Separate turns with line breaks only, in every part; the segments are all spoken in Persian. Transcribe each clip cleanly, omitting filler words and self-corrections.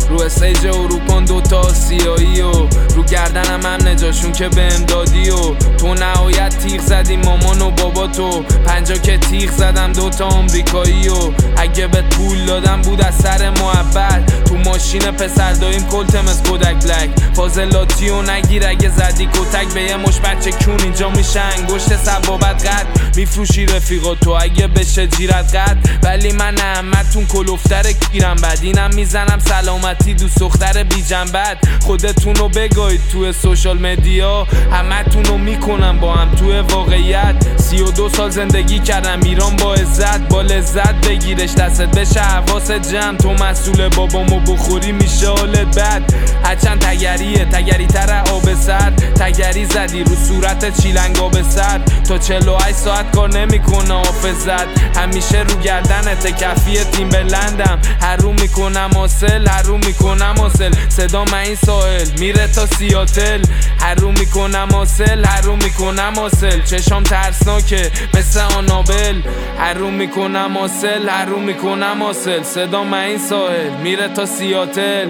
رو استیج اروپان دوتا آسیایی و رو گردنم هم نجاشون که بهم دادی و تو نهایت تیغ زدی مامان و بابا تو 50 که تیغ زدم دوتا آمریکایی و اگه بهت پول دادم بود از سر محبت تو ماشین پسر داییم کلتم از کودک بلک فاضلاتی و نگیر اگه زدی کتک به یه مش بچه کون اینجا میشه انگشت سبابت قد میفروشی رفیقا تو اگه بشه جیرت قد ولی من احمدتون کلوفتر گیرم بد اینم میزنم سلامتی دوست دختر بی جنبت خودتونو بگاید توی سوشال مدیا همتونو میکنم با هم توی واقعیت 32 سال زندگی کردم ایران با عزت با لذت بگیرش دستت بشه حواست جمع تو مسئول بابامو بخوری میشه حالت بد هرچند تگریه تگری تر آب سرد تگری زدی رو صورت چیلنگا به سر تا 48 ساعت کار نمیکنه حافظت همیشه رو گردنت کفی تیم بلندم هرو میکنم حاصل هرو میکنم حاصل صدا من این ساحل میره تا سیاتل هرو میکنم حاصل هرو میکنم حاصل چشام ترسناکه مثل آنابل هرو میکنم حاصل هرو میکنم حاصل صدا من این ساحل میره تا سیاتل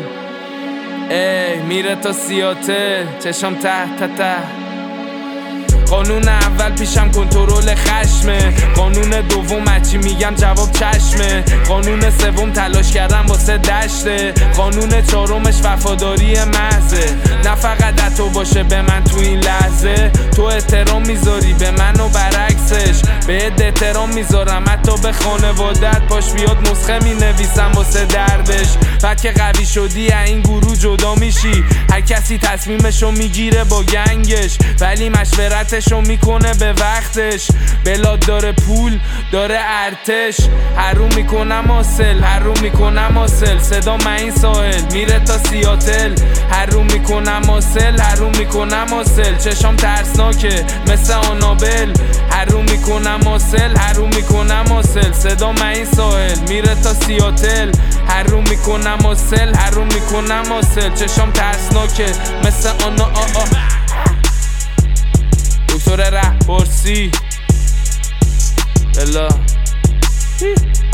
میره تا سیاتل چشام ته قانون اول پیشم کنترل خشمه قانون دوم هرچی میگم جواب چشمه قانون سوم تلاش کردم واسه دشته قانون چهارمش وفاداری محضه نه فقط تو باشه به من تو این لحظه تو احترام میذاری به من و برعکسش بهت احترام میذارم حتی به خانوادت باش بیاد نسخه مینویسم واسه دردش بعد که قوی شدی این گروه جدا میشی هر کسی تصمیمشو میگیره با گنگش ولی مشورتشو میکنه به وقتش بلاد داره پول داره ارتش هرو میکنم حاصل هرو میکنم حاصل صدا من این ساحل میره تا سیاتل هرو میکنم حاصل هرو میکنم حاصل چشام ترسناکه مثل آنابل هرو میکنم حاصل هرو میکنم حاصل صدا من این ساحل میره تا سیاتل هرو میکنم حاصل هرو میکنم حاصل چشام ترسناکه مثل دکتر رهپرسی بلا